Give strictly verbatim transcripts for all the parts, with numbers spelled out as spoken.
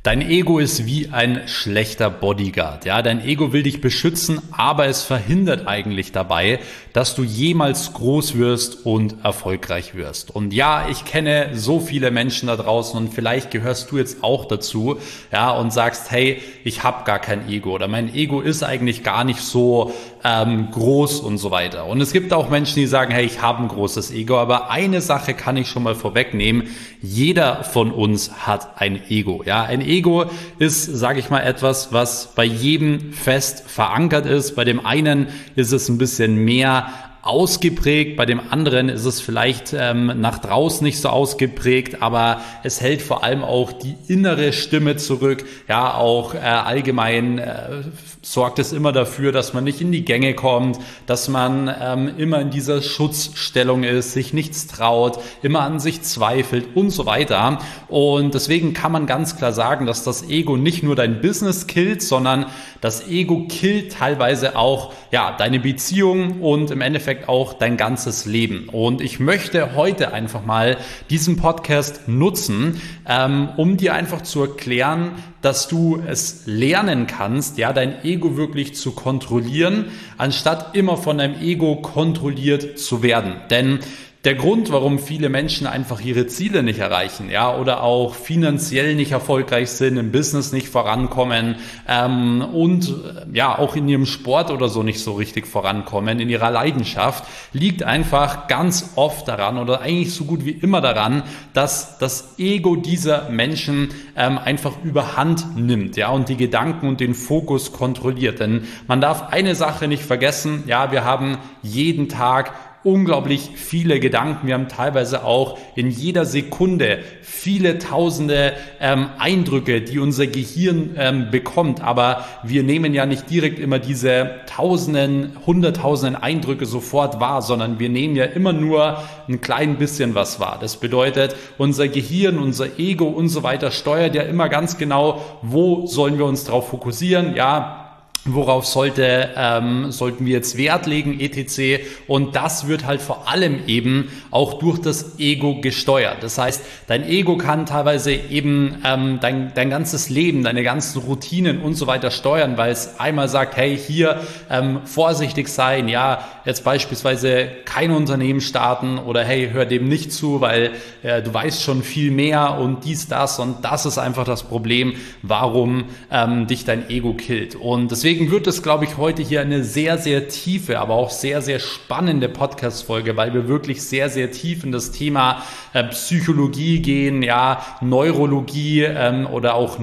Dein Ego ist wie ein schlechter Bodyguard. Ja, dein Ego will dich beschützen, aber es verhindert eigentlich dabei, dass du jemals groß wirst und erfolgreich wirst. Und ja, ich kenne so viele Menschen da draußen und vielleicht gehörst du jetzt auch dazu, ja, und sagst, hey, ich habe gar kein Ego oder mein Ego ist eigentlich gar nicht so ähm, groß und so weiter. Und es gibt auch Menschen, die sagen, hey, ich habe ein großes Ego, aber eine Sache kann ich schon mal vorwegnehmen: Jeder von uns hat ein Ego. Ja, ein Ego ist, sage ich mal, etwas, was bei jedem fest verankert ist. Bei dem einen ist es ein bisschen mehr ausgeprägt, bei dem anderen ist es vielleicht ähm, nach draußen nicht so ausgeprägt, aber es hält vor allem auch die innere Stimme zurück. Ja, auch äh, allgemein äh, sorgt es immer dafür, dass man nicht in die Gänge kommt, dass man ähm, immer in dieser Schutzstellung ist, sich nichts traut, immer an sich zweifelt und so weiter. Und deswegen kann man ganz klar sagen, dass das Ego nicht nur dein Business killt, sondern das Ego killt teilweise auch ja deine Beziehung und im Endeffekt auch dein ganzes Leben. Und ich möchte heute einfach mal diesen Podcast nutzen, ähm, um dir einfach zu erklären, dass du es lernen kannst, ja, dein Ego wirklich zu kontrollieren, anstatt immer von deinem Ego kontrolliert zu werden. Denn der Grund, warum viele Menschen einfach ihre Ziele nicht erreichen, ja, oder auch finanziell nicht erfolgreich sind, im Business nicht vorankommen ähm, und ja auch in ihrem Sport oder so nicht so richtig vorankommen, in ihrer Leidenschaft, liegt einfach ganz oft daran oder eigentlich so gut wie immer daran, dass das Ego dieser Menschen ähm, einfach überhand nimmt, ja, und die Gedanken und den Fokus kontrolliert. Denn man darf eine Sache nicht vergessen: Ja, wir haben jeden Tag unglaublich viele Gedanken. Wir haben teilweise auch in jeder Sekunde viele tausende ähm, Eindrücke, die unser Gehirn ähm, bekommt. Aber wir nehmen ja nicht direkt immer diese tausenden, hunderttausenden Eindrücke sofort wahr, sondern wir nehmen ja immer nur ein klein bisschen was wahr. Das bedeutet, unser Gehirn, unser Ego und so weiter steuert ja immer ganz genau, wo sollen wir uns drauf fokussieren, ja, worauf sollte, ähm, sollten wir jetzt Wert legen, et cetera. Und das wird halt vor allem eben auch durch das Ego gesteuert. Das heißt, dein Ego kann teilweise eben ähm, dein, dein ganzes Leben, deine ganzen Routinen und so weiter steuern, weil es einmal sagt, hey, hier ähm, vorsichtig sein, ja, jetzt beispielsweise kein Unternehmen starten oder hey, hör dem nicht zu, weil äh, du weißt schon viel mehr und dies, das und das ist einfach das Problem, warum ähm, dich dein Ego killt. Und deswegen Deswegen wird es, glaube ich, heute hier eine sehr, sehr tiefe, aber auch sehr, sehr spannende Podcast-Folge, weil wir wirklich sehr, sehr tief in das Thema äh, Psychologie gehen, ja, Neurologie ähm, oder auch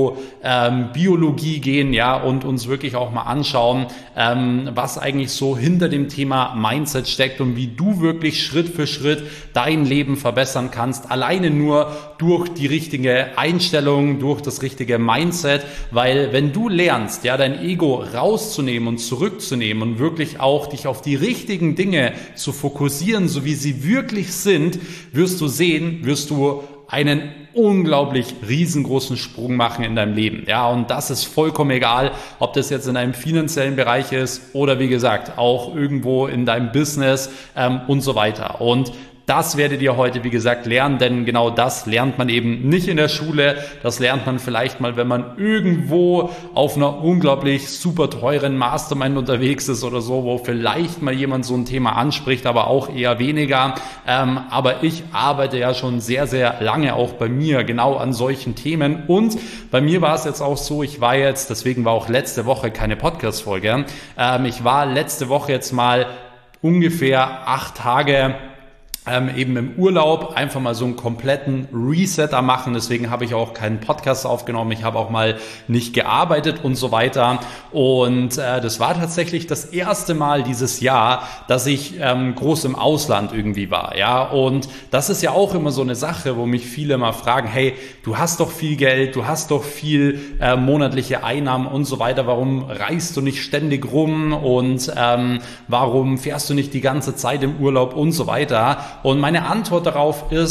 Neurobiologie ähm, gehen, ja, und uns wirklich auch mal anschauen, ähm, was eigentlich so hinter dem Thema Mindset steckt und wie du wirklich Schritt für Schritt dein Leben verbessern kannst, alleine nur durch die richtige Einstellung, durch das richtige Mindset, weil wenn du lernst, ja, dein Ego rauszunehmen und zurückzunehmen und wirklich auch dich auf die richtigen Dinge zu fokussieren, so wie sie wirklich sind, wirst du sehen, wirst du einen unglaublich riesengroßen Sprung machen in deinem Leben. Ja, und das ist vollkommen egal, ob das jetzt in einem finanziellen Bereich ist oder wie gesagt auch irgendwo in deinem Business ähm, und so weiter. Und das werdet ihr heute, wie gesagt, lernen, denn genau das lernt man eben nicht in der Schule. Das lernt man vielleicht mal, wenn man irgendwo auf einer unglaublich super teuren Mastermind unterwegs ist oder so, wo vielleicht mal jemand so ein Thema anspricht, aber auch eher weniger. Ähm, aber ich arbeite ja schon sehr, sehr lange auch bei mir genau an solchen Themen. Und bei mir war es jetzt auch so, ich war jetzt, deswegen war auch letzte Woche keine Podcast-Folge, ähm, ich war letzte Woche jetzt mal ungefähr acht Tage Ähm, eben im Urlaub, einfach mal so einen kompletten Resetter machen. Deswegen habe ich auch keinen Podcast aufgenommen. Ich habe auch mal nicht gearbeitet und so weiter. Und äh, das war tatsächlich das erste Mal dieses Jahr, dass ich ähm, groß im Ausland irgendwie war. Ja, und das ist ja auch immer so eine Sache, wo mich viele mal fragen, hey, du hast doch viel Geld, du hast doch viel äh, monatliche Einnahmen und so weiter. Warum reist du nicht ständig rum und ähm, warum fährst du nicht die ganze Zeit im Urlaub und so weiter? Und meine Antwort darauf ist,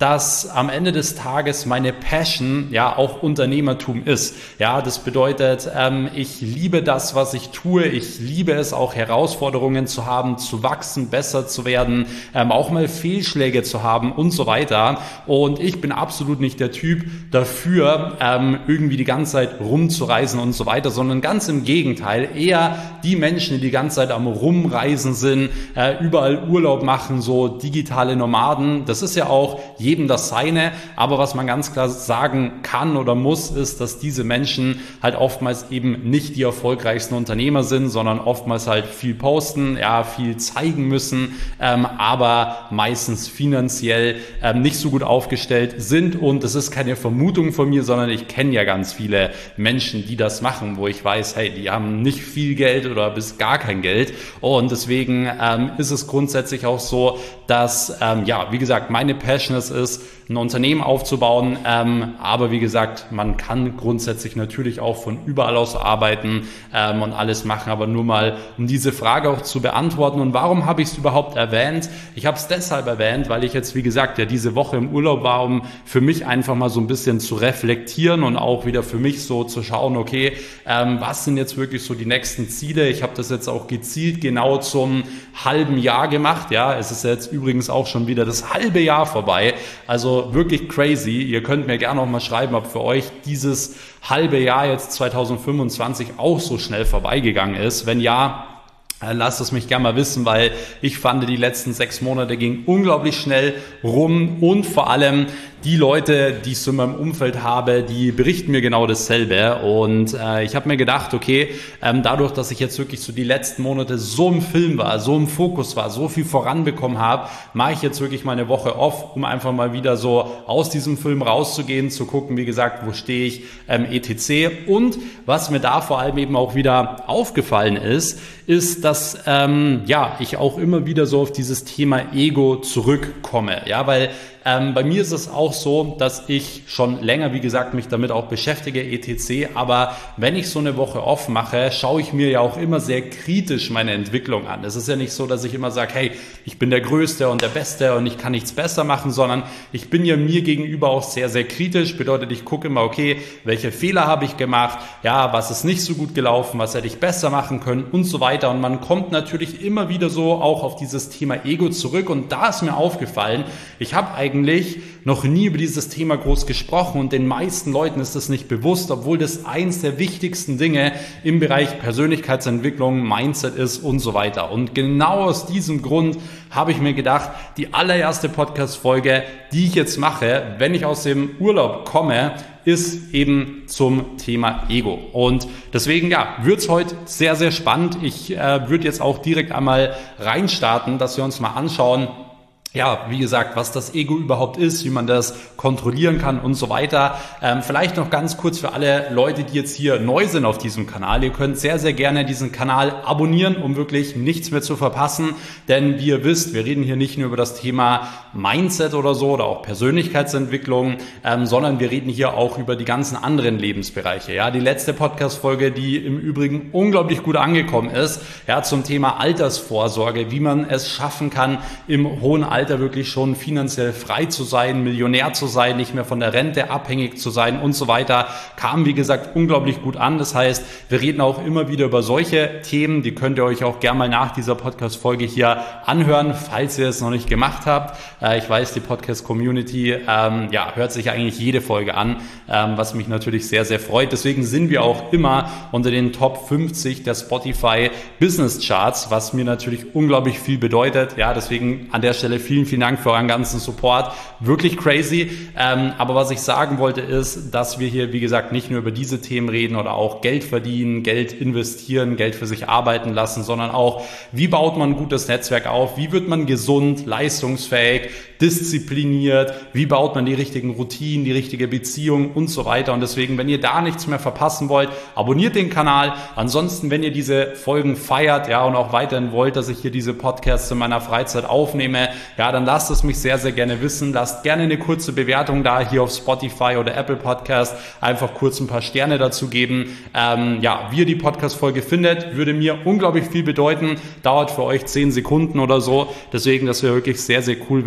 dass am Ende des Tages meine Passion ja auch Unternehmertum ist. Ja, das bedeutet, ähm, ich liebe das, was ich tue. Ich liebe es auch, Herausforderungen zu haben, zu wachsen, besser zu werden, ähm, auch mal Fehlschläge zu haben und so weiter. Und ich bin absolut nicht der Typ dafür, ähm, irgendwie die ganze Zeit rumzureisen und so weiter, sondern ganz im Gegenteil, eher die Menschen, die die ganze Zeit am Rumreisen sind, äh, überall Urlaub machen, so digitale Nomaden. Das ist ja auch jedem das Seine, aber was man ganz klar sagen kann oder muss, ist, dass diese Menschen halt oftmals eben nicht die erfolgreichsten Unternehmer sind, sondern oftmals halt viel posten, ja, viel zeigen müssen, ähm, aber meistens finanziell ähm, nicht so gut aufgestellt sind. Und das ist keine Vermutung von mir, sondern ich kenne ja ganz viele Menschen, die das machen, wo ich weiß, hey, die haben nicht viel Geld oder bis gar kein Geld. Und deswegen ähm, ist es grundsätzlich auch so, dass, ähm, ja, wie gesagt, meine Passion es ist, ein Unternehmen aufzubauen. Ähm, aber wie gesagt, man kann grundsätzlich natürlich auch von überall aus arbeiten ähm, und alles machen. Aber nur mal, um diese Frage auch zu beantworten. Und warum habe ich es überhaupt erwähnt? Ich habe es deshalb erwähnt, weil ich jetzt, wie gesagt, ja diese Woche im Urlaub war, um für mich einfach mal so ein bisschen zu reflektieren und auch wieder für mich so zu schauen, okay, ähm, was sind jetzt wirklich so die nächsten Ziele? Ich habe das jetzt auch gezielt genau zum halben Jahr gemacht. Ja, es ist jetzt übrigens auch schon wieder das halbe Jahr vorbei. Also wirklich crazy. Ihr könnt mir gerne auch mal schreiben, ob für euch dieses halbe Jahr jetzt zwanzig fünfundzwanzig auch so schnell vorbeigegangen ist. Wenn ja, lasst es mich gerne mal wissen, weil ich fand, die letzten sechs Monate gingen unglaublich schnell rum und vor allem die Leute, die ich so in meinem Umfeld habe, die berichten mir genau dasselbe und äh, ich habe mir gedacht, okay, ähm, dadurch, dass ich jetzt wirklich so die letzten Monate so im Film war, so im Fokus war, so viel voranbekommen habe, mache ich jetzt wirklich mal eine Woche off, um einfach mal wieder so aus diesem Film rauszugehen, zu gucken, wie gesagt, wo stehe ich, ähm, et cetera. Und was mir da vor allem eben auch wieder aufgefallen ist, ist, dass ähm, ja ich auch immer wieder so auf dieses Thema Ego zurückkomme, ja, weil Ähm, bei mir ist es auch so, dass ich schon länger, wie gesagt, mich damit auch beschäftige, et cetera. Aber wenn ich so eine Woche off mache, schaue ich mir ja auch immer sehr kritisch meine Entwicklung an. Es ist ja nicht so, dass ich immer sage, hey, ich bin der Größte und der Beste und ich kann nichts besser machen, sondern ich bin ja mir gegenüber auch sehr, sehr kritisch. Bedeutet, ich gucke immer, okay, welche Fehler habe ich gemacht? Ja, was ist nicht so gut gelaufen? Was hätte ich besser machen können? Und so weiter. Und man kommt natürlich immer wieder so auch auf dieses Thema Ego zurück. Und da ist mir aufgefallen, ich habe eigentlich eigentlich noch nie über dieses Thema groß gesprochen und den meisten Leuten ist das nicht bewusst, obwohl das eins der wichtigsten Dinge im Bereich Persönlichkeitsentwicklung, Mindset ist und so weiter. Und genau aus diesem Grund habe ich mir gedacht, die allererste Podcast-Folge, die ich jetzt mache, wenn ich aus dem Urlaub komme, ist eben zum Thema Ego. Und deswegen, ja, wird's heute sehr, sehr spannend. Ich äh, würde jetzt auch direkt einmal reinstarten, dass wir uns mal anschauen, ja, wie gesagt, was das Ego überhaupt ist, wie man das kontrollieren kann und so weiter. Ähm, vielleicht noch ganz kurz für alle Leute, die jetzt hier neu sind auf diesem Kanal. Ihr könnt sehr, sehr gerne diesen Kanal abonnieren, um wirklich nichts mehr zu verpassen. Denn wie ihr wisst, wir reden hier nicht nur über das Thema Mindset oder so oder auch Persönlichkeitsentwicklung, ähm, sondern wir reden hier auch über die ganzen anderen Lebensbereiche. Ja, die letzte Podcast-Folge, die im Übrigen unglaublich gut angekommen ist, ja, zum Thema Altersvorsorge, wie man es schaffen kann, im hohen Alter Alter wirklich schon finanziell frei zu sein, Millionär zu sein, nicht mehr von der Rente abhängig zu sein und so weiter, kam wie gesagt unglaublich gut an. Das heißt, wir reden auch immer wieder über solche Themen, die könnt ihr euch auch gerne mal nach dieser Podcast-Folge hier anhören, falls ihr es noch nicht gemacht habt. Äh, ich weiß, die Podcast-Community ähm, ja, hört sich eigentlich jede Folge an, ähm, was mich natürlich sehr, sehr freut. Deswegen sind wir auch immer unter den Top fünfzig der Spotify Business Charts, was mir natürlich unglaublich viel bedeutet. Ja, deswegen an der Stelle vielen, vielen Dank für euren ganzen Support. Wirklich crazy. Ähm, aber was ich sagen wollte ist, dass wir hier, wie gesagt, nicht nur über diese Themen reden oder auch Geld verdienen, Geld investieren, Geld für sich arbeiten lassen, sondern auch, wie baut man ein gutes Netzwerk auf? Wie wird man gesund, leistungsfähig, diszipliniert? Wie baut man die richtigen Routinen, die richtige Beziehung und so weiter? Und deswegen, wenn ihr da nichts mehr verpassen wollt, abonniert den Kanal. Ansonsten, wenn ihr diese Folgen feiert, ja, und auch weiterhin wollt, dass ich hier diese Podcasts in meiner Freizeit aufnehme, ja, dann lasst es mich sehr, sehr gerne wissen. Lasst gerne eine kurze Bewertung da hier auf Spotify oder Apple Podcast. Einfach kurz ein paar Sterne dazu geben. Ähm, ja, wie ihr die Podcast-Folge findet, würde mir unglaublich viel bedeuten. Dauert für euch zehn Sekunden oder so. Deswegen, das wäre wirklich sehr, sehr cool, wenn ihr das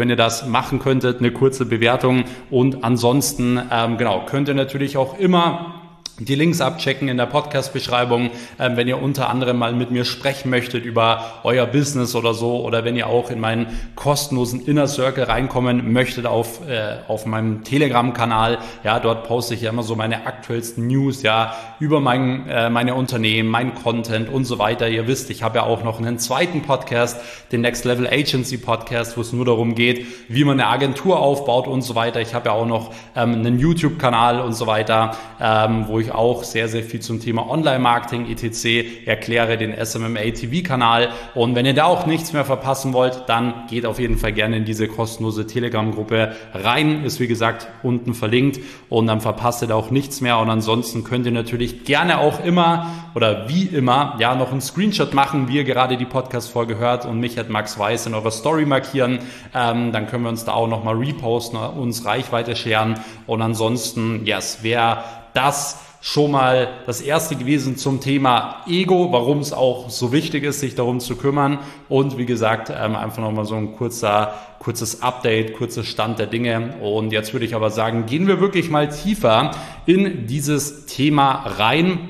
das machen könntet, eine kurze Bewertung. Und ansonsten, ähm, genau, könnt ihr natürlich auch immer die Links abchecken in der Podcast-Beschreibung, ähm, wenn ihr unter anderem mal mit mir sprechen möchtet über euer Business oder so, oder wenn ihr auch in meinen kostenlosen Inner Circle reinkommen möchtet auf äh, auf meinem Telegram-Kanal. Ja, dort poste ich ja immer so meine aktuellsten News, ja, über mein äh, meine Unternehmen, mein Content und so weiter. Ihr wisst, ich habe ja auch noch einen zweiten Podcast, den Next Level Agency Podcast, wo es nur darum geht, wie man eine Agentur aufbaut und so weiter. Ich habe ja auch noch ähm, einen YouTube-Kanal und so weiter, ähm, wo ich auch sehr, sehr viel zum Thema Online-Marketing et cetera erkläre, den S M M A T V-Kanal. Und wenn ihr da auch nichts mehr verpassen wollt, dann geht auf jeden Fall gerne in diese kostenlose Telegram-Gruppe rein. Ist wie gesagt unten verlinkt und dann verpasst ihr da auch nichts mehr. Und ansonsten könnt ihr natürlich gerne auch immer oder wie immer ja noch einen Screenshot machen, wie ihr gerade die Podcast-Folge hört und mich at Max Weiß in eurer Story markieren. Ähm, dann können wir uns da auch nochmal reposten, uns Reichweite scheren. Und ansonsten, yes, wer das schon mal das erste gewesen zum Thema Ego, warum es auch so wichtig ist, sich darum zu kümmern. Und wie gesagt, einfach nochmal so ein kurzer, kurzes Update, kurzer Stand der Dinge. Und jetzt würde ich aber sagen, gehen wir wirklich mal tiefer in dieses Thema rein.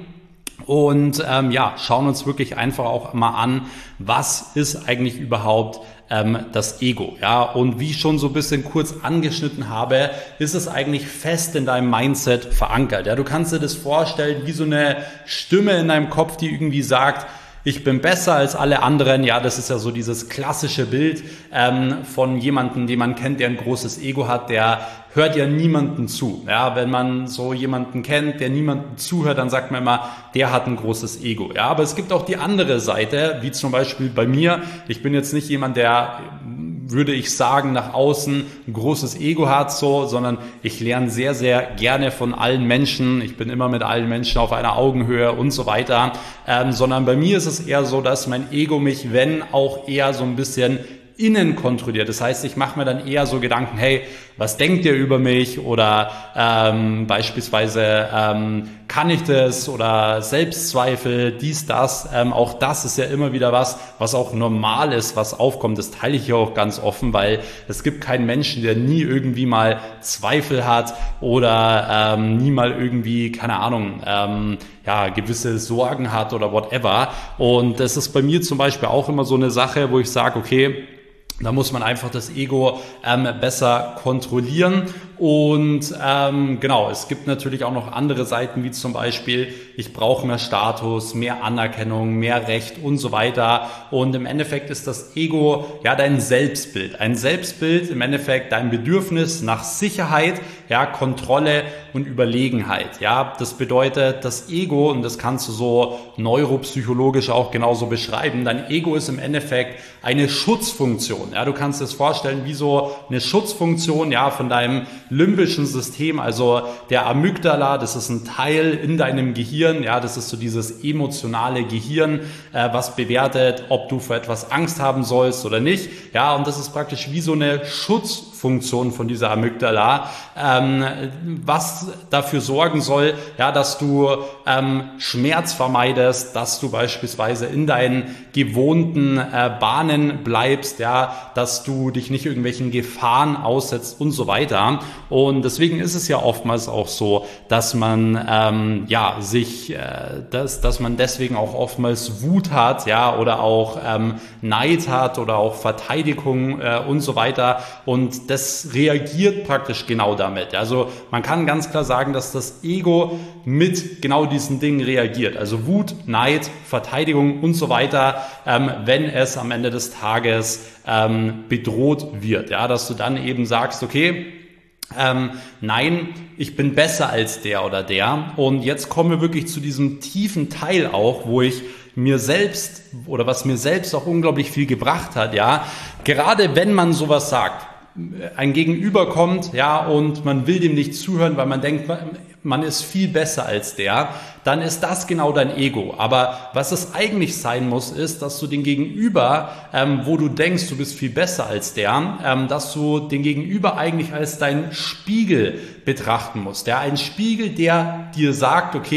Und ähm, ja, schauen uns wirklich einfach auch mal an, was ist eigentlich überhaupt ähm, das Ego, ja, und wie ich schon so ein bisschen kurz angeschnitten habe, ist es eigentlich fest in deinem Mindset verankert, ja, du kannst dir das vorstellen wie so eine Stimme in deinem Kopf, die irgendwie sagt, ich bin besser als alle anderen. Ja, das ist ja so dieses klassische Bild ähm, von jemandem, den man kennt, der ein großes Ego hat, der hört ja niemanden zu. Ja, wenn man so jemanden kennt, der niemanden zuhört, dann sagt man immer, der hat ein großes Ego. Ja, aber es gibt auch die andere Seite, wie zum Beispiel bei mir. Ich bin jetzt nicht jemand, der, würde ich sagen, nach außen ein großes Ego hat, so, sondern ich lerne sehr, sehr gerne von allen Menschen. Ich bin immer mit allen Menschen auf einer Augenhöhe und so weiter. Ähm, sondern bei mir ist es eher so, dass mein Ego mich, wenn auch eher so ein bisschen innen kontrolliert. Das heißt, ich mache mir dann eher so Gedanken, hey, was denkt ihr über mich? Oder ähm, beispielsweise, ähm, kann ich das? Oder Selbstzweifel, dies, das. Ähm, auch das ist ja immer wieder was, was auch normal ist, was aufkommt. Das teile ich ja auch ganz offen, weil es gibt keinen Menschen, der nie irgendwie mal Zweifel hat oder ähm, nie mal irgendwie, keine Ahnung, ähm, ja, gewisse Sorgen hat oder whatever. Und das ist bei mir zum Beispiel auch immer so eine Sache, wo ich sage, okay, da muss man einfach das Ego ähm, besser kontrollieren. Und ähm, genau, es gibt natürlich auch noch andere Seiten, wie zum Beispiel, ich brauche mehr Status, mehr Anerkennung, mehr Recht und so weiter. Und im Endeffekt ist das Ego ja dein Selbstbild. Ein Selbstbild, im Endeffekt dein Bedürfnis nach Sicherheit, ja, Kontrolle und Überlegenheit. Ja, das bedeutet, das Ego, und das kannst du so neuropsychologisch auch genauso beschreiben, dein Ego ist im Endeffekt eine Schutzfunktion. Ja, du kannst dir das vorstellen wie so eine Schutzfunktion, ja, von deinem limbischen System, also der Amygdala, das ist ein Teil in deinem Gehirn, ja, das ist so dieses emotionale Gehirn, äh, was bewertet, ob du vor etwas Angst haben sollst oder nicht, ja, und das ist praktisch wie so eine Schutzfunktion von dieser Amygdala, ähm, was dafür sorgen soll, ja, dass du ähm, Schmerz vermeidest, dass du beispielsweise in deinen gewohnten äh, Bahnen bleibst, ja, dass du dich nicht irgendwelchen Gefahren aussetzt und so weiter. Und deswegen ist es ja oftmals auch so, dass man ähm, ja sich, äh, dass dass man deswegen auch oftmals Wut hat, ja, oder auch ähm, Neid hat oder auch Verteidigung äh, und so weiter. Und das reagiert praktisch genau damit. Also man kann ganz klar sagen, dass das Ego mit genau diesen Dingen reagiert. Also Wut, Neid, Verteidigung und so weiter, ähm, wenn es am Ende des Tages ähm, bedroht wird. Ja, dass du dann eben sagst, okay, Ähm, nein, ich bin besser als der oder der. Und jetzt kommen wir wirklich zu diesem tiefen Teil auch, wo ich mir selbst oder was mir selbst auch unglaublich viel gebracht hat, ja. Gerade wenn man sowas sagt, ein Gegenüber kommt, ja, und man will dem nicht zuhören, weil man denkt, man ist viel besser als der, dann ist das genau dein Ego. Aber was es eigentlich sein muss, ist, dass du den Gegenüber, ähm, wo du denkst, du bist viel besser als der, ähm, dass du den Gegenüber eigentlich als dein Spiegel betrachten musst. Ja, ein Spiegel, der dir sagt, okay,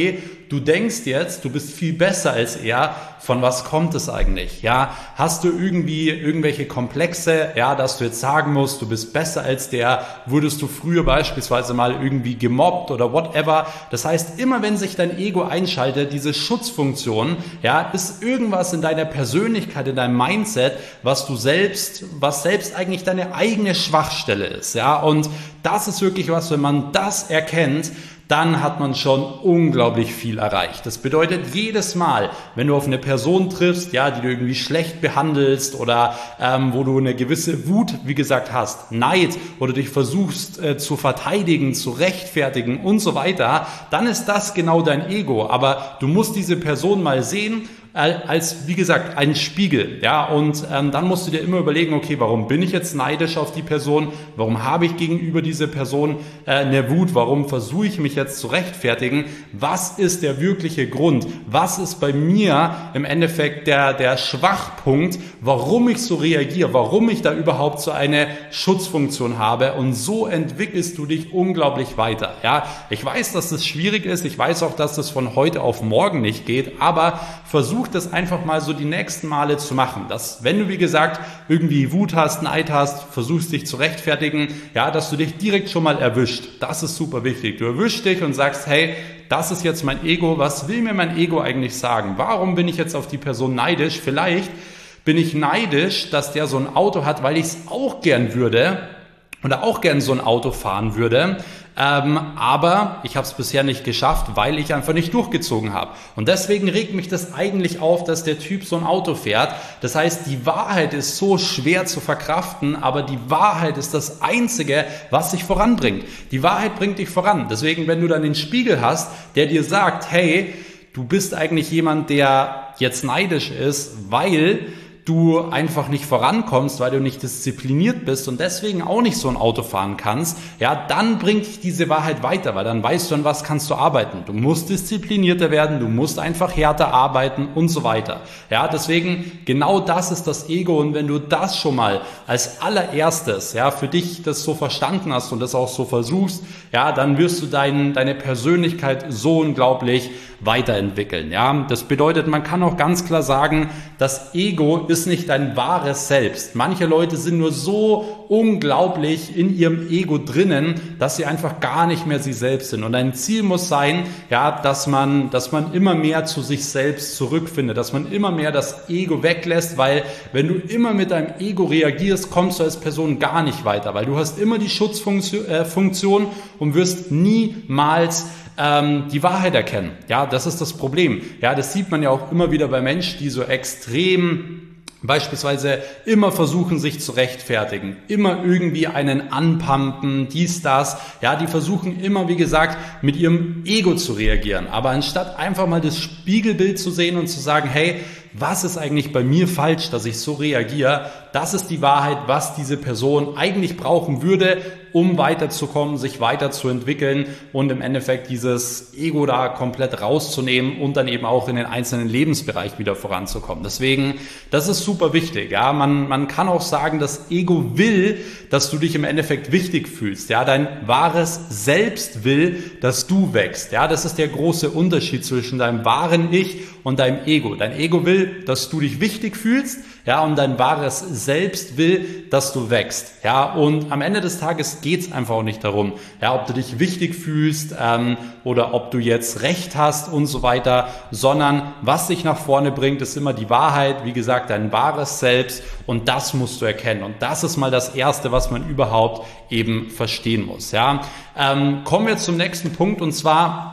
du denkst jetzt, du bist viel besser als er, von was kommt es eigentlich? Ja, hast du irgendwie irgendwelche Komplexe, ja, dass du jetzt sagen musst, du bist besser als der, wurdest du früher beispielsweise mal irgendwie gemobbt oder whatever. Das heißt, immer wenn sich dein Ego einschaltet, diese Schutzfunktion, ja, ist irgendwas in deiner Persönlichkeit, in deinem Mindset, was du selbst, was selbst eigentlich deine eigene Schwachstelle ist, ja, und das ist wirklich was, wenn man das erkennt, dann hat man schon unglaublich viel erreicht. Das bedeutet, jedes Mal, wenn du auf eine Person triffst, ja, die du irgendwie schlecht behandelst oder ähm, wo du eine gewisse Wut, wie gesagt, hast, Neid oder dich versuchst äh, zu verteidigen, zu rechtfertigen und so weiter, dann ist das genau dein Ego. Aber du musst diese Person mal sehen als, wie gesagt, ein Spiegel, ja, und ähm, dann musst du dir immer überlegen, okay, warum bin ich jetzt neidisch auf die Person, warum habe ich gegenüber dieser Person äh, eine Wut, warum versuche ich mich jetzt zu rechtfertigen, was ist der wirkliche Grund, was ist bei mir im Endeffekt der, der Schwachpunkt, warum ich so reagiere, warum ich da überhaupt so eine Schutzfunktion habe, und so entwickelst du dich unglaublich weiter, ja, ich weiß, dass das schwierig ist, ich weiß auch, dass das von heute auf morgen nicht geht, aber versuch das einfach mal so die nächsten Male zu machen, dass, wenn du, wie gesagt, irgendwie Wut hast, Neid hast, versuchst dich zu rechtfertigen, ja, dass du dich direkt schon mal erwischt. Das ist super wichtig. Du erwischst dich und sagst, hey, das ist jetzt mein Ego. Was will mir mein Ego eigentlich sagen? Warum bin ich jetzt auf die Person neidisch? Vielleicht bin ich neidisch, dass der so ein Auto hat, weil ich es auch gern würde oder auch gern so ein Auto fahren würde. Ähm, aber ich habe es bisher nicht geschafft, weil ich einfach nicht durchgezogen habe. Und deswegen regt mich das eigentlich auf, dass der Typ so ein Auto fährt. Das heißt, die Wahrheit ist so schwer zu verkraften, aber die Wahrheit ist das Einzige, was dich voranbringt. Die Wahrheit bringt dich voran. Deswegen, wenn du dann den Spiegel hast, der dir sagt, hey, du bist eigentlich jemand, der jetzt neidisch ist, weil du einfach nicht vorankommst, weil du nicht diszipliniert bist und deswegen auch nicht so ein Auto fahren kannst, ja, dann bringt dich diese Wahrheit weiter, weil dann weißt du, an was kannst du arbeiten. Du musst disziplinierter werden, du musst einfach härter arbeiten und so weiter. Ja, deswegen, genau das ist das Ego, und wenn du das schon mal als allererstes, ja, für dich das so verstanden hast und das auch so versuchst, ja, dann wirst du dein, deine Persönlichkeit so unglaublich weiterentwickeln. Ja, das bedeutet, man kann auch ganz klar sagen, das Ego ist nicht dein wahres Selbst. Manche Leute sind nur so unglaublich in ihrem Ego drinnen, dass sie einfach gar nicht mehr sie selbst sind. Und ein Ziel muss sein, ja, dass man, dass man immer mehr zu sich selbst zurückfindet, dass man immer mehr das Ego weglässt, weil wenn du immer mit deinem Ego reagierst, kommst du als Person gar nicht weiter, weil du hast immer die Schutzfunktion äh, Funktion und wirst niemals ähm, die Wahrheit erkennen. Ja, das ist das Problem. Ja, das sieht man ja auch immer wieder bei Menschen, die so extrem beispielsweise immer versuchen, sich zu rechtfertigen, immer irgendwie einen anpumpen, dies, das, ja, die versuchen immer, wie gesagt, mit ihrem Ego zu reagieren, aber anstatt einfach mal das Spiegelbild zu sehen und zu sagen, hey, was ist eigentlich bei mir falsch, dass ich so reagiere, das ist die Wahrheit, was diese Person eigentlich brauchen würde, um weiterzukommen, sich weiterzuentwickeln und im Endeffekt dieses Ego da komplett rauszunehmen und dann eben auch in den einzelnen Lebensbereich wieder voranzukommen. Deswegen, das ist super wichtig. Ja, man, man kann auch sagen, das Ego will, dass du dich im Endeffekt wichtig fühlst. Ja, dein wahres Selbst will, dass du wächst. Ja, das ist der große Unterschied zwischen deinem wahren Ich und deinem Ego. Dein Ego will, dass du dich wichtig fühlst. Ja, und dein wahres Selbst will, dass du wächst. Ja, und am Ende des Tages geht's einfach auch nicht darum, ja, ob du dich wichtig fühlst ähm, oder ob du jetzt Recht hast und so weiter, sondern was dich nach vorne bringt, ist immer die Wahrheit, wie gesagt, dein wahres Selbst, und das musst du erkennen. Und das ist mal das Erste, was man überhaupt eben verstehen muss. Ja, ähm, kommen wir zum nächsten Punkt, und zwar,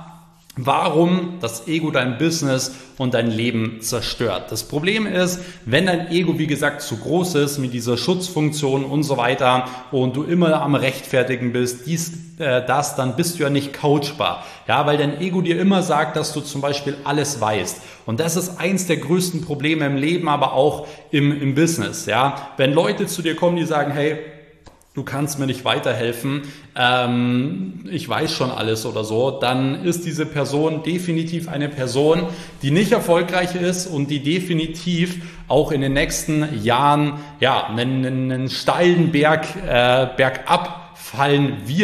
warum das Ego dein Business und dein Leben zerstört. Das Problem ist, wenn dein Ego, wie gesagt, zu groß ist mit dieser Schutzfunktion und so weiter und du immer am Rechtfertigen bist, dies, äh, das, dann bist du ja nicht coachbar. Ja, weil dein Ego dir immer sagt, dass du zum Beispiel alles weißt. Und das ist eins der größten Probleme im Leben, aber auch im, im Business. Ja, wenn Leute zu dir kommen, die sagen, hey, du kannst mir nicht weiterhelfen, ähm, ich weiß schon alles oder so, dann ist diese Person definitiv eine Person, die nicht erfolgreich ist und die definitiv auch in den nächsten Jahren ja einen, einen steilen Berg, äh, bergab fallen wird,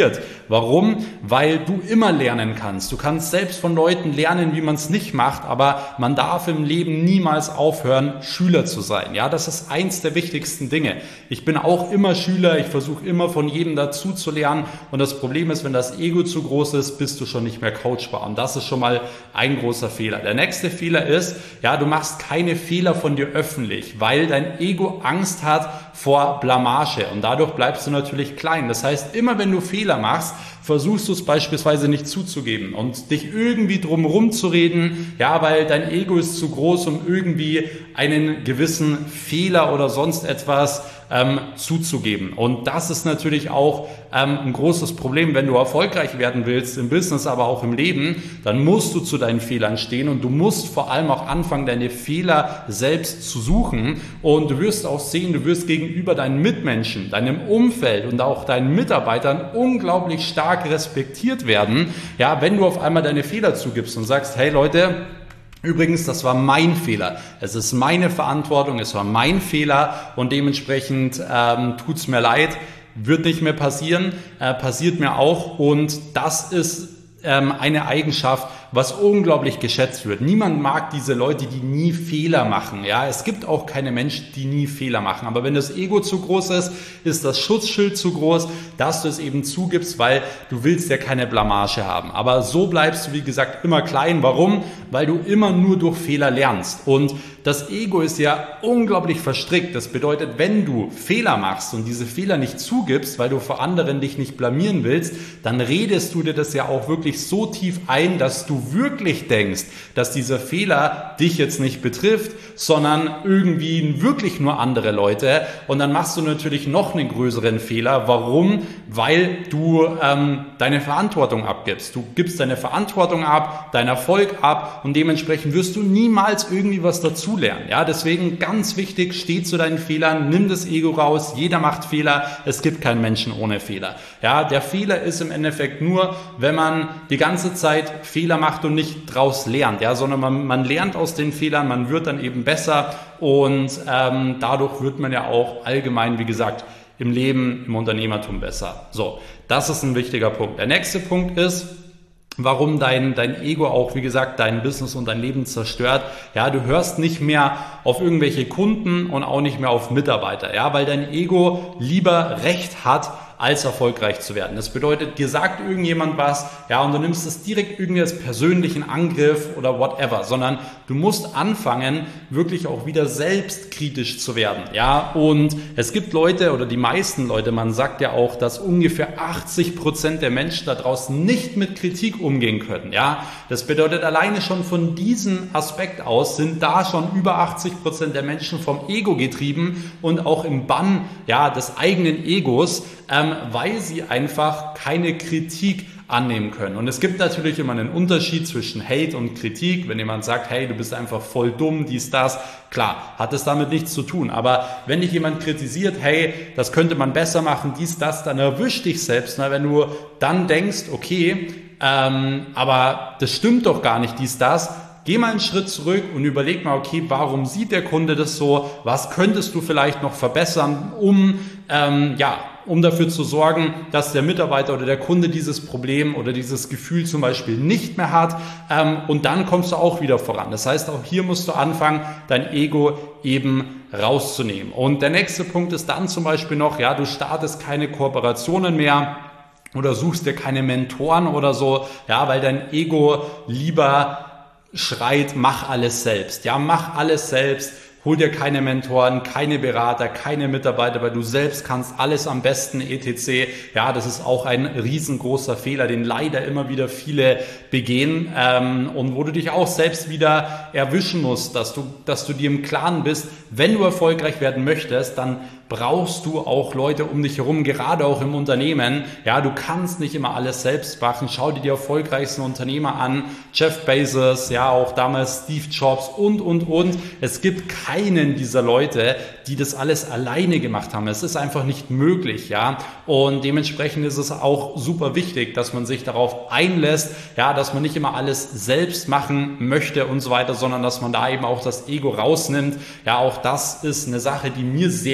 Warum? Weil du immer lernen kannst. Du kannst selbst von Leuten lernen, wie man es nicht macht, aber man darf im Leben niemals aufhören, Schüler zu sein. Ja, das ist eins der wichtigsten Dinge. Ich bin auch immer Schüler, ich versuche immer von jedem dazu zu lernen und das Problem ist, wenn das Ego zu groß ist, bist du schon nicht mehr coachbar und das ist schon mal ein großer Fehler. Der nächste Fehler ist, ja, du machst keine Fehler von dir öffentlich, weil dein Ego Angst hat vor Blamage und dadurch bleibst du natürlich klein. Das heißt, immer wenn du Fehler machst, versuchst du es beispielsweise nicht zuzugeben und dich irgendwie drumherum zu reden, ja, weil dein Ego ist zu groß, um irgendwie einen gewissen Fehler oder sonst etwas ähm, zuzugeben. Und das ist natürlich auch ähm, ein großes Problem, wenn du erfolgreich werden willst im Business, aber auch im Leben, dann musst du zu deinen Fehlern stehen und du musst vor allem auch anfangen, deine Fehler selbst zu suchen und du wirst auch sehen, du wirst gegenüber deinen Mitmenschen, deinem Umfeld und auch deinen Mitarbeitern unglaublich stark respektiert werden, ja, wenn du auf einmal deine Fehler zugibst und sagst, hey Leute, übrigens, das war mein Fehler. Es ist meine Verantwortung, es war mein Fehler und dementsprechend ähm, tut's mir leid, wird nicht mehr passieren, äh, passiert mir auch und das ist ähm, eine Eigenschaft, was unglaublich geschätzt wird. Niemand mag diese Leute, die nie Fehler machen. Ja, es gibt auch keine Menschen, die nie Fehler machen. Aber wenn das Ego zu groß ist, ist das Schutzschild zu groß, dass du es eben zugibst, weil du willst ja keine Blamage haben. Aber so bleibst du, wie gesagt, immer klein. Warum? Weil du immer nur durch Fehler lernst. Und das Ego ist ja unglaublich verstrickt. Das bedeutet, wenn du Fehler machst und diese Fehler nicht zugibst, weil du vor anderen dich nicht blamieren willst, dann redest du dir das ja auch wirklich so tief ein, dass du wirklich denkst, dass dieser Fehler dich jetzt nicht betrifft, sondern irgendwie wirklich nur andere Leute und dann machst du natürlich noch einen größeren Fehler. Warum? Weil du ähm, deine Verantwortung abgibst. Du gibst deine Verantwortung ab, deinen Erfolg ab und dementsprechend wirst du niemals irgendwie was dazulernen. Ja, deswegen ganz wichtig, steh zu deinen Fehlern, nimm das Ego raus, jeder macht Fehler, es gibt keinen Menschen ohne Fehler. Ja, der Fehler ist im Endeffekt nur, wenn man die ganze Zeit Fehler macht und nicht draus lernt, ja, sondern man, man lernt aus den Fehlern, man wird dann eben besser und ähm, dadurch wird man ja auch allgemein, wie gesagt, im Leben, im Unternehmertum besser. So, das ist ein wichtiger Punkt. Der nächste Punkt ist, warum dein, dein Ego auch, wie gesagt, dein Business und dein Leben zerstört. Ja, du hörst nicht mehr auf irgendwelche Kunden und auch nicht mehr auf Mitarbeiter, ja, weil dein Ego lieber Recht hat, als erfolgreich zu werden. Das bedeutet, dir sagt irgendjemand was, ja, und du nimmst es direkt irgendwie als persönlichen Angriff oder whatever, sondern du musst anfangen, wirklich auch wieder selbstkritisch zu werden, ja, und es gibt Leute oder die meisten Leute, man sagt ja auch, dass ungefähr achtzig Prozent der Menschen da draußen nicht mit Kritik umgehen können, ja, das bedeutet, alleine schon von diesem Aspekt aus sind da schon über achtzig Prozent der Menschen vom Ego getrieben und auch im Bann, ja, des eigenen Egos, ähm, weil sie einfach keine Kritik annehmen können. Und es gibt natürlich immer einen Unterschied zwischen Hate und Kritik. Wenn jemand sagt, hey, du bist einfach voll dumm, dies, das, klar, hat es damit nichts zu tun. Aber wenn dich jemand kritisiert, hey, das könnte man besser machen, dies, das, dann erwisch dich selbst. Na, wenn du dann denkst, okay, ähm, aber das stimmt doch gar nicht, dies, das, geh mal einen Schritt zurück und überleg mal, okay, warum sieht der Kunde das so? Was könntest du vielleicht noch verbessern, um, ähm, ja, um dafür zu sorgen, dass der Mitarbeiter oder der Kunde dieses Problem oder dieses Gefühl zum Beispiel nicht mehr hat, ähm, und dann kommst du auch wieder voran. Das heißt, auch hier musst du anfangen, dein Ego eben rauszunehmen. Und der nächste Punkt ist dann zum Beispiel noch, ja, du startest keine Kooperationen mehr oder suchst dir keine Mentoren oder so, ja, weil dein Ego lieber schreit, mach alles selbst. Ja, mach alles selbst. Hol dir keine Mentoren, keine Berater, keine Mitarbeiter, weil du selbst kannst alles am besten, et cetera. Ja, das ist auch ein riesengroßer Fehler, den leider immer wieder viele begehen, ähm, und wo du dich auch selbst wieder erwischen musst, dass du, dass du dir im Klaren bist, wenn du erfolgreich werden möchtest, dann brauchst du auch Leute um dich herum, gerade auch im Unternehmen. Ja, du kannst nicht immer alles selbst machen. Schau dir die erfolgreichsten Unternehmer an, Jeff Bezos, ja, auch damals Steve Jobs und, und, und. Es gibt keinen dieser Leute, die das alles alleine gemacht haben. Es ist einfach nicht möglich, ja. Und dementsprechend ist es auch super wichtig, dass man sich darauf einlässt, ja, dass man nicht immer alles selbst machen möchte und so weiter, sondern dass man da eben auch das Ego rausnimmt. Ja, auch das ist eine Sache, die mir sehr geholfen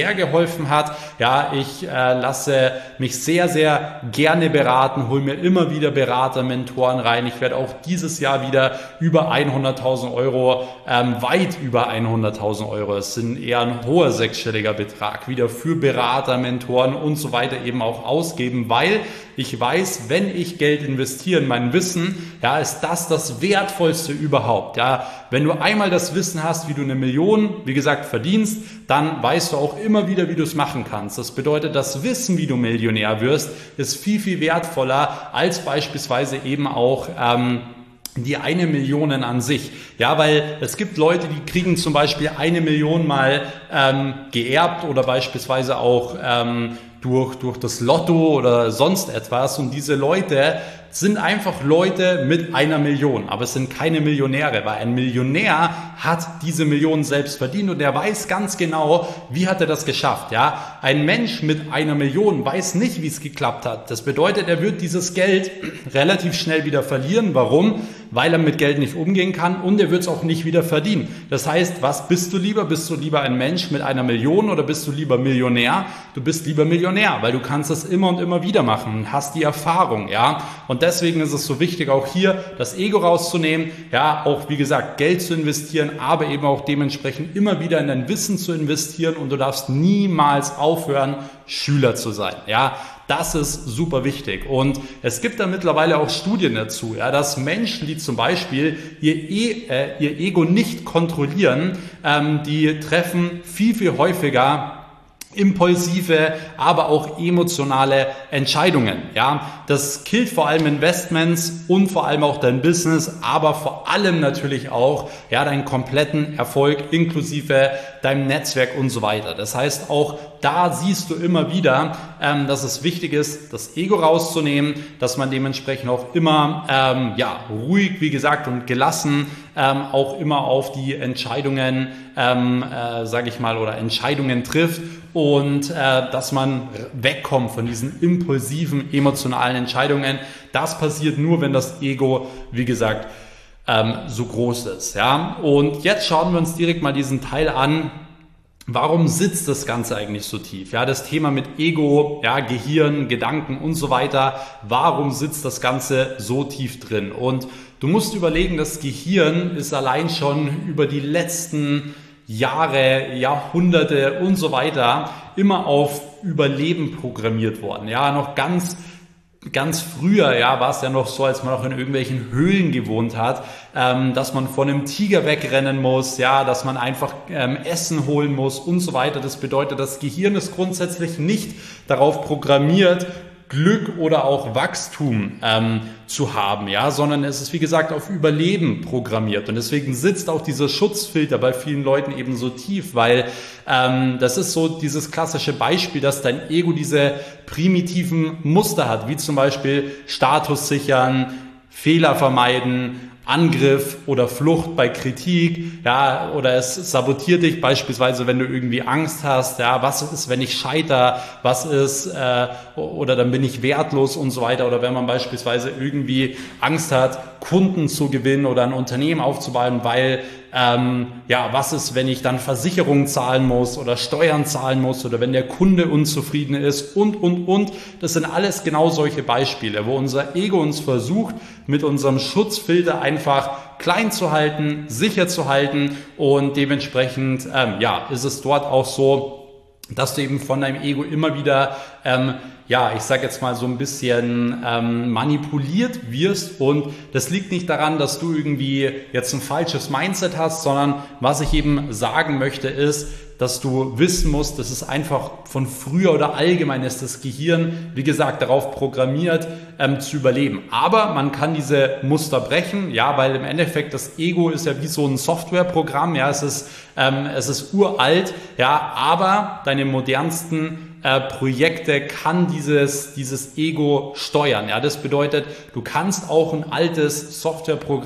geholfen hat. Ja, ich äh, lasse mich sehr, sehr gerne beraten, hole mir immer wieder Berater, Mentoren rein. Ich werde auch dieses Jahr wieder über hunderttausend Euro, ähm, weit über hunderttausend Euro, es sind eher ein hoher sechsstelliger Betrag, wieder für Berater, Mentoren und so weiter eben auch ausgeben, weil ich weiß, wenn ich Geld investiere in mein Wissen, ja, ist das das Wertvollste überhaupt. Ja, wenn du einmal das Wissen hast, wie du eine Million, wie gesagt, verdienst, dann weißt du auch immer wieder, wie du es machen kannst. Das bedeutet, das Wissen, wie du Millionär wirst, ist viel, viel wertvoller als beispielsweise eben auch ähm, die eine Million an sich. Ja, weil es gibt Leute, die kriegen zum Beispiel eine Million mal ähm, geerbt oder beispielsweise auch ähm, durch, durch das Lotto oder sonst etwas. Und diese Leute sind einfach Leute mit einer Million, aber es sind keine Millionäre, weil ein Millionär hat diese Million selbst verdient und er weiß ganz genau, wie hat er das geschafft. Ja, ein Mensch mit einer Million weiß nicht, wie es geklappt hat. Das bedeutet, er wird dieses Geld relativ schnell wieder verlieren. Warum? Weil er mit Geld nicht umgehen kann und er wird es auch nicht wieder verdienen. Das heißt, was bist du lieber? Bist du lieber ein Mensch mit einer Million oder bist du lieber Millionär? Du bist lieber Millionär, weil du kannst das immer und immer wieder machen und hast die Erfahrung, ja. Und deswegen ist es so wichtig, auch hier das Ego rauszunehmen, ja, auch wie gesagt, Geld zu investieren, aber eben auch dementsprechend immer wieder in dein Wissen zu investieren und du darfst niemals aufhören, Schüler zu sein, ja. Das ist super wichtig und es gibt da mittlerweile auch Studien dazu, ja, dass Menschen, die zum Beispiel ihr, e, äh, ihr Ego nicht kontrollieren, ähm, die treffen viel, viel häufiger impulsive, aber auch emotionale Entscheidungen. Ja, das gilt vor allem Investments und vor allem auch dein Business, aber vor allem natürlich auch ja deinen kompletten Erfolg inklusive deinem Netzwerk und so weiter. Das heißt, auch da siehst du immer wieder, ähm, dass es wichtig ist, das Ego rauszunehmen, dass man dementsprechend auch immer ähm, ja ruhig, wie gesagt, und gelassen ähm, auch immer auf die Entscheidungen, ähm, äh, sage ich mal, oder Entscheidungen trifft und äh, dass man wegkommt von diesen impulsiven, emotionalen Entscheidungen. Das passiert nur, wenn das Ego, wie gesagt, ähm, so groß ist. Ja? Und jetzt schauen wir uns direkt mal diesen Teil an. Warum sitzt das Ganze eigentlich so tief? Ja, das Thema mit Ego, ja, Gehirn, Gedanken und so weiter. Warum sitzt das Ganze so tief drin? Und du musst überlegen, das Gehirn ist allein schon über die letzten Jahre, Jahrhunderte und so weiter immer auf Überleben programmiert worden. Ja, noch ganz Ganz früher, ja, war es ja noch so, als man noch in irgendwelchen Höhlen gewohnt hat, ähm, dass man von einem Tiger wegrennen muss, ja, dass man einfach ähm, Essen holen muss und so weiter. Das bedeutet, das Gehirn ist grundsätzlich nicht darauf programmiert, Glück oder auch Wachstum ähm, zu haben, ja, sondern es ist wie gesagt auf Überleben programmiert und deswegen sitzt auch dieser Schutzfilter bei vielen Leuten eben so tief, weil ähm, das ist so dieses klassische Beispiel, dass dein Ego diese primitiven Muster hat, wie zum Beispiel Status sichern, Fehler vermeiden, Angriff oder Flucht bei Kritik, ja, oder es sabotiert dich beispielsweise, wenn du irgendwie Angst hast, ja, was ist, wenn ich scheiter, was ist, äh, oder dann bin ich wertlos und so weiter, oder wenn man beispielsweise irgendwie Angst hat, Kunden zu gewinnen oder ein Unternehmen aufzubauen, weil ähm, ja, was ist, wenn ich dann Versicherungen zahlen muss oder Steuern zahlen muss oder wenn der Kunde unzufrieden ist und, und, und. Das sind alles genau solche Beispiele, wo unser Ego uns versucht, mit unserem Schutzfilter einfach klein zu halten, sicher zu halten und dementsprechend ähm, ja, ist es dort auch so, dass du eben von deinem Ego immer wieder ähm, ja, ich sage jetzt mal so ein bisschen ähm, manipuliert wirst und das liegt nicht daran, dass du irgendwie jetzt ein falsches Mindset hast, sondern was ich eben sagen möchte ist, dass du wissen musst, das ist einfach von früher oder allgemein ist das Gehirn, wie gesagt, darauf programmiert, ähm, zu überleben. Aber man kann diese Muster brechen, ja, weil im Endeffekt das Ego ist ja wie so ein Softwareprogramm, ja, es ist, ähm, es ist uralt, ja, aber deine modernsten Äh, Projekte kann dieses, dieses Ego steuern. Ja, das bedeutet, du kannst auch ein altes Softwareprogramm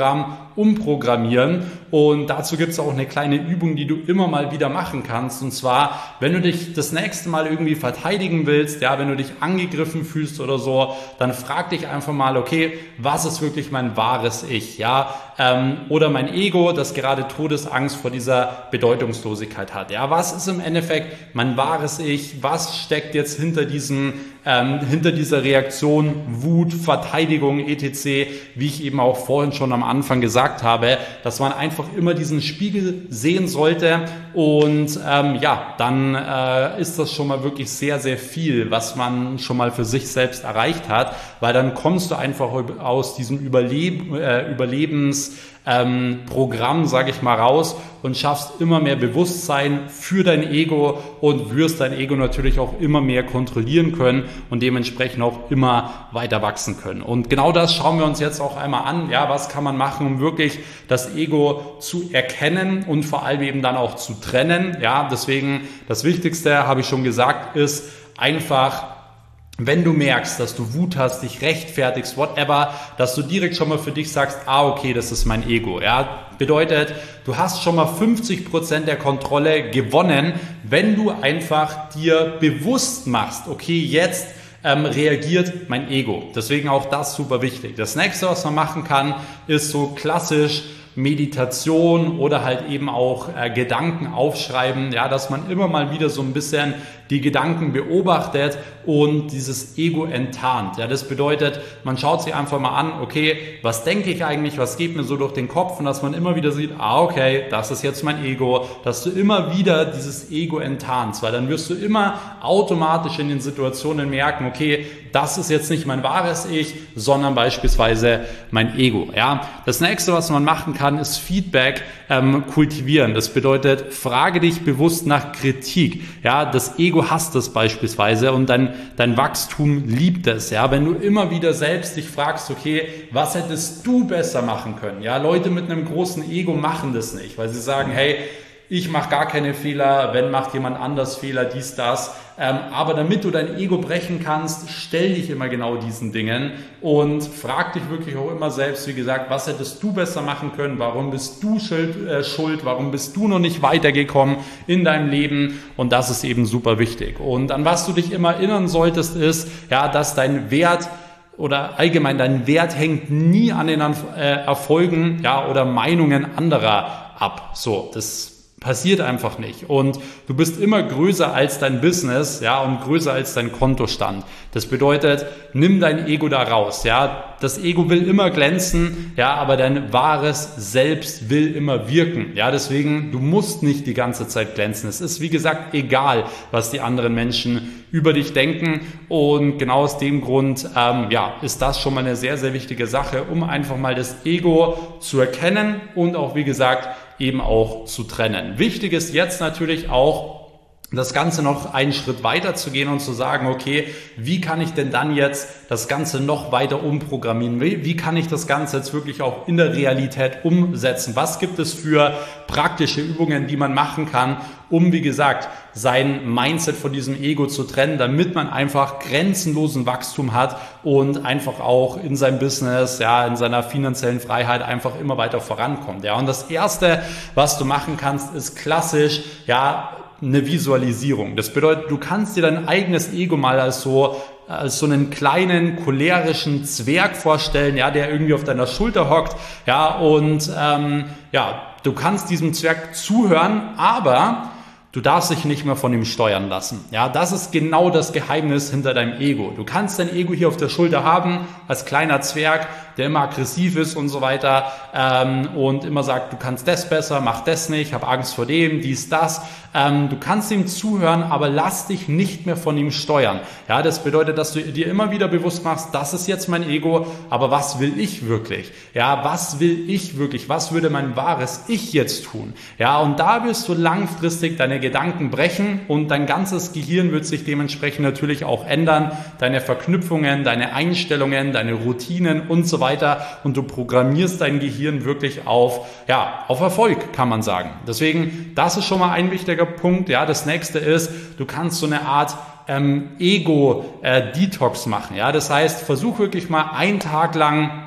umprogrammieren. Und dazu gibt es auch eine kleine Übung, die du immer mal wieder machen kannst. Und zwar, wenn du dich das nächste Mal irgendwie verteidigen willst, ja, wenn du dich angegriffen fühlst oder so, dann frag dich einfach mal, okay, was ist wirklich mein wahres Ich, ja, ähm, oder mein Ego, das gerade Todesangst vor dieser Bedeutungslosigkeit hat, ja, was ist im Endeffekt mein wahres Ich, was steckt jetzt hinter diesem, ähm, hinter dieser Reaktion, Wut, Verteidigung, et cetera, wie ich eben auch vorhin schon am Anfang gesagt habe, dass man einfach immer diesen Spiegel sehen sollte und ähm, ja, dann äh, ist das schon mal wirklich sehr, sehr viel, was man schon mal für sich selbst erreicht hat, weil dann kommst du einfach aus diesem Überleb äh, Überlebens Ähm, Programm, sage ich mal, raus und schaffst immer mehr Bewusstsein für dein Ego und wirst dein Ego natürlich auch immer mehr kontrollieren können und dementsprechend auch immer weiter wachsen können. Und genau das schauen wir uns jetzt auch einmal an. Ja, was kann man machen, um wirklich das Ego zu erkennen und vor allem eben dann auch zu trennen? Ja, deswegen das Wichtigste, habe ich schon gesagt, ist einfach, wenn du merkst, dass du Wut hast, dich rechtfertigst, whatever, dass du direkt schon mal für dich sagst, ah, okay, das ist mein Ego. Ja, bedeutet, du hast schon mal fünfzig Prozent der Kontrolle gewonnen, wenn du einfach dir bewusst machst, okay, jetzt ähm, reagiert mein Ego. Deswegen auch das super wichtig. Das nächste, was man machen kann, ist so klassisch Meditation oder halt eben auch äh, Gedanken aufschreiben, ja, dass man immer mal wieder so ein bisschen die Gedanken beobachtet und dieses Ego enttarnt. Ja, das bedeutet, man schaut sich einfach mal an, okay, was denke ich eigentlich, was geht mir so durch den Kopf und dass man immer wieder sieht, ah, okay, das ist jetzt mein Ego, dass du immer wieder dieses Ego enttarnst, weil dann wirst du immer automatisch in den Situationen merken, okay, das ist jetzt nicht mein wahres Ich, sondern beispielsweise mein Ego. Ja, das nächste, was man machen kann, ist Feedback ähm, kultivieren. Das bedeutet, frage dich bewusst nach Kritik. Ja, das Ego hasst das beispielsweise und dein, dein Wachstum liebt es. Ja, wenn du immer wieder selbst dich fragst, okay, was hättest du besser machen können? Ja, Leute mit einem großen Ego machen das nicht, weil sie sagen, hey, ich mache gar keine Fehler, wenn macht jemand anders Fehler, dies, das. Ähm, aber damit du dein Ego brechen kannst, stell dich immer genau diesen Dingen und frag dich wirklich auch immer selbst, wie gesagt, was hättest du besser machen können? Warum bist du schuld? Äh, schuld? Warum bist du noch nicht weitergekommen in deinem Leben? Und das ist eben super wichtig. Und an was du dich immer erinnern solltest, ist, ja, dass dein Wert oder allgemein dein Wert hängt nie an den äh, Erfolgen, ja, oder Meinungen anderer ab. So, das passiert einfach nicht. Und du bist immer größer als dein Business, ja, und größer als dein Kontostand. Das bedeutet, nimm dein Ego da raus, ja. Das Ego will immer glänzen, ja, aber dein wahres Selbst will immer wirken, ja. Deswegen, du musst nicht die ganze Zeit glänzen. Es ist, wie gesagt, egal, was die anderen Menschen über dich denken. Und genau aus dem Grund, ähm, ja, ist das schon mal eine sehr, sehr wichtige Sache, um einfach mal das Ego zu erkennen und auch, wie gesagt, eben auch zu trennen. Wichtig ist jetzt natürlich auch, das Ganze noch einen Schritt weiter zu gehen und zu sagen, okay, wie kann ich denn dann jetzt das Ganze noch weiter umprogrammieren? Wie, wie kann ich das Ganze jetzt wirklich auch in der Realität umsetzen? Was gibt es für praktische Übungen, die man machen kann, um, wie gesagt, sein Mindset von diesem Ego zu trennen, damit man einfach grenzenlosen Wachstum hat und einfach auch in seinem Business, ja, in seiner finanziellen Freiheit einfach immer weiter vorankommt. Ja, und das Erste, was du machen kannst, ist klassisch, ja, eine Visualisierung. Das bedeutet, du kannst dir dein eigenes Ego mal als so als so einen kleinen cholerischen Zwerg vorstellen, ja, der irgendwie auf deiner Schulter hockt, ja, und ähm, ja, du kannst diesem Zwerg zuhören, aber du darfst dich nicht mehr von ihm steuern lassen. Ja, das ist genau das Geheimnis hinter deinem Ego. Du kannst dein Ego hier auf der Schulter haben, als kleiner Zwerg, der immer aggressiv ist und so weiter ähm, und immer sagt, du kannst das besser, mach das nicht, hab Angst vor dem, dies, das. Ähm, du kannst ihm zuhören, aber lass dich nicht mehr von ihm steuern. Ja, das bedeutet, dass du dir immer wieder bewusst machst, das ist jetzt mein Ego, aber was will ich wirklich? Ja, was will ich wirklich? Was würde mein wahres Ich jetzt tun? Ja, und da wirst du langfristig deine Gedanken brechen und dein ganzes Gehirn wird sich dementsprechend natürlich auch ändern. Deine Verknüpfungen, deine Einstellungen, deine Routinen und so weiter. Und du programmierst dein Gehirn wirklich auf, ja, auf Erfolg, kann man sagen. Deswegen, das ist schon mal ein wichtiger Punkt. Ja, das nächste ist, du kannst so eine Art ähm, Ego-Detox äh, machen. Ja, das heißt, versuch wirklich mal einen Tag lang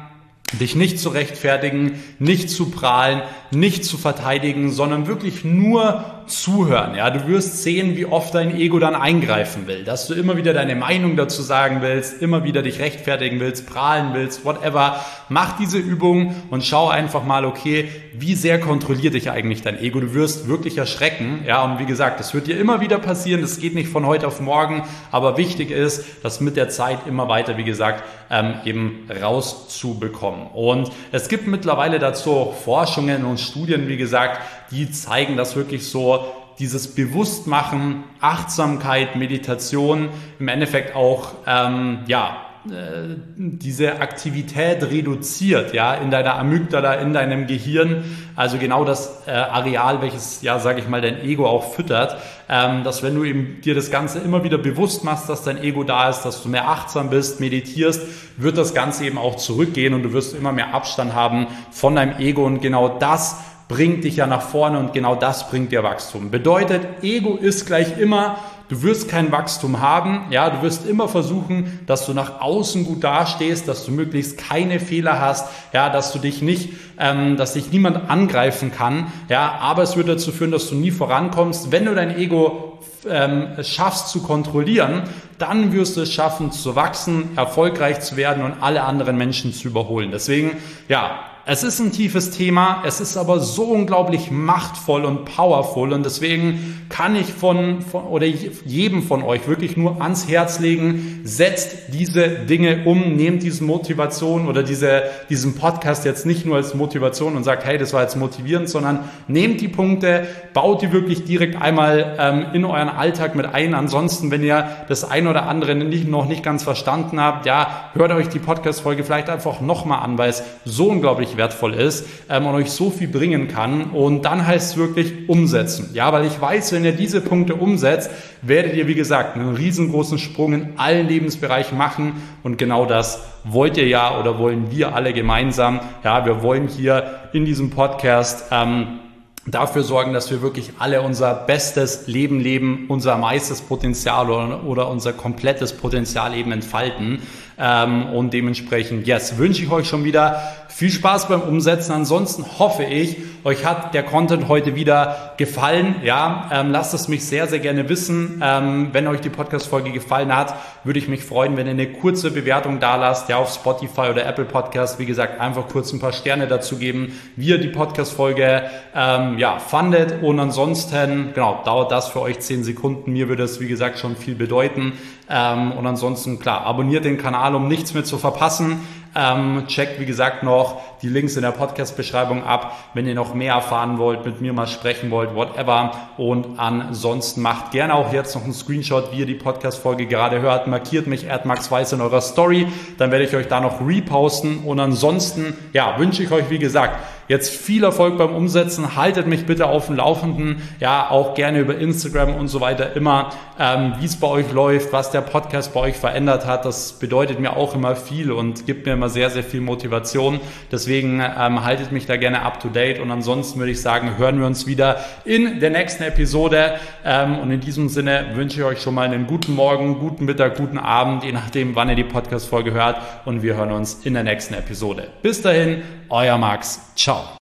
dich nicht zu rechtfertigen, nicht zu prahlen, nicht zu verteidigen, sondern wirklich nur zuhören. Ja, du wirst sehen, wie oft dein Ego dann eingreifen will, dass du immer wieder deine Meinung dazu sagen willst, immer wieder dich rechtfertigen willst, prahlen willst, whatever. Mach diese Übung und schau einfach mal, okay, wie sehr kontrolliert dich eigentlich dein Ego? Du wirst wirklich erschrecken. Ja, und wie gesagt, das wird dir immer wieder passieren. Das geht nicht von heute auf morgen, aber wichtig ist, das mit der Zeit immer weiter, wie gesagt, ähm, eben rauszubekommen. Und es gibt mittlerweile dazu auch Forschungen und Studien, wie gesagt, die zeigen, dass wirklich so dieses Bewusstmachen, Achtsamkeit, Meditation im Endeffekt auch, ähm, ja, äh, diese Aktivität reduziert, ja, in deiner Amygdala, in deinem Gehirn, also genau das äh, Areal, welches, ja, sage ich mal, dein Ego auch füttert, ähm, dass wenn du eben dir das Ganze immer wieder bewusst machst, dass dein Ego da ist, dass du mehr achtsam bist, meditierst, wird das Ganze eben auch zurückgehen und du wirst immer mehr Abstand haben von deinem Ego und genau das bringt dich ja nach vorne und genau das bringt dir Wachstum. Bedeutet, Ego ist gleich immer, du wirst kein Wachstum haben, ja, du wirst immer versuchen, dass du nach außen gut dastehst, dass du möglichst keine Fehler hast, ja, dass du dich nicht, ähm, dass dich niemand angreifen kann, ja, aber es wird dazu führen, dass du nie vorankommst. Wenn du dein Ego ähm, schaffst zu kontrollieren, dann wirst du es schaffen zu wachsen, erfolgreich zu werden und alle anderen Menschen zu überholen. Deswegen, ja, es ist ein tiefes Thema, es ist aber so unglaublich machtvoll und powerful und deswegen kann ich von, von oder jedem von euch wirklich nur ans Herz legen, setzt diese Dinge um, nehmt diese Motivation oder diese, diesen Podcast jetzt nicht nur als Motivation und sagt, hey, das war jetzt motivierend, sondern nehmt die Punkte, baut die wirklich direkt einmal ähm, in euren Alltag mit ein. Ansonsten, wenn ihr das ein oder andere nicht, noch nicht ganz verstanden habt, ja, hört euch die Podcast-Folge vielleicht einfach nochmal an, weil es so unglaublich wertvoll ist ähm, und euch so viel bringen kann und dann heißt es wirklich umsetzen. Ja, weil ich weiß, wenn ihr diese Punkte umsetzt, werdet ihr, wie gesagt, einen riesengroßen Sprung in allen Lebensbereichen machen und genau das wollt ihr ja oder wollen wir alle gemeinsam. Ja, wir wollen hier in diesem Podcast ähm, dafür sorgen, dass wir wirklich alle unser bestes Leben leben, unser meistes Potenzial oder, oder unser komplettes Potenzial eben entfalten. Ähm, und dementsprechend, yes, wünsche ich euch schon wieder viel Spaß beim Umsetzen. Ansonsten hoffe ich, euch hat der Content heute wieder gefallen. Ja, ähm, lasst es mich sehr, sehr gerne wissen. Ähm, wenn euch die Podcast-Folge gefallen hat, würde ich mich freuen, wenn ihr eine kurze Bewertung da lasst, ja, auf Spotify oder Apple Podcast. Wie gesagt, einfach kurz ein paar Sterne dazu geben, wie ihr die Podcast-Folge ähm, ja, fandet. Und ansonsten, genau, dauert das für euch zehn Sekunden. Mir würde es, wie gesagt, schon viel bedeuten. Ähm, und ansonsten, klar, abonniert den Kanal, um nichts mehr zu verpassen. Ähm, checkt, wie gesagt, noch die Links in der Podcast-Beschreibung ab, wenn ihr noch mehr erfahren wollt, mit mir mal sprechen wollt, whatever. Und ansonsten macht gerne auch jetzt noch einen Screenshot, wie ihr die Podcast-Folge gerade hört. Markiert mich at Max Weiß in eurer Story. Dann werde ich euch da noch reposten. Und ansonsten, ja, wünsche ich euch, wie gesagt, jetzt viel Erfolg beim Umsetzen. Haltet mich bitte auf dem Laufenden. Ja, auch gerne über Instagram und so weiter immer, ähm, wie es bei euch läuft, was der Podcast bei euch verändert hat. Das bedeutet mir auch immer viel und gibt mir immer sehr, sehr viel Motivation. Deswegen ähm, haltet mich da gerne up to date. Und ansonsten würde ich sagen, hören wir uns wieder in der nächsten Episode. Ähm, und in diesem Sinne wünsche ich euch schon mal einen guten Morgen, guten Mittag, guten Abend, je nachdem, wann ihr die Podcast-Folge hört. Und wir hören uns in der nächsten Episode. Bis dahin, euer Max. Ciao.